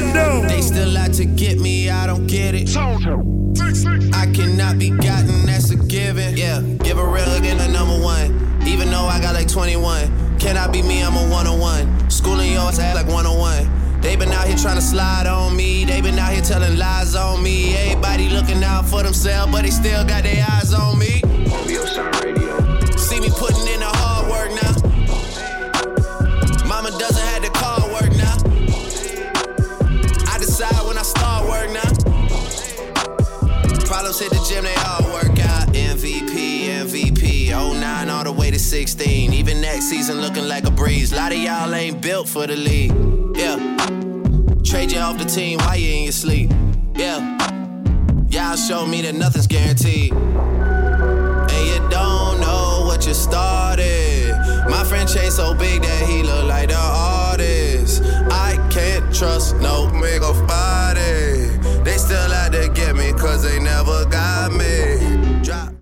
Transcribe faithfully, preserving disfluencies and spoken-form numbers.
Nintendo. They still out to get me, I don't get it. I cannot be gotten, that's a given. Yeah, give a real again a number one. Even though I got like twenty-one. Can I be me, I'm a one-on-one. Schooling yours act like one-on-one. They been out here trying to slide on me. They been out here telling lies on me. Everybody looking out for themselves, but they still got their eyes on me. See me putting in the hard work now. Mama doesn't have the car work now. I decide when I start work now. Problems hit the gym, they all work out. M V P, M V P, oh nine all the way to sixteen. Even next season looking like a breeze. A lot of y'all ain't built for the league. Yeah. Trade you off the team while you in your sleep. Yeah. Y'all show me that nothing's guaranteed. And you don't know what you started. My friend Chase so big that he look like the artist. I can't trust no nigga body. They still out to get me cause they never got me.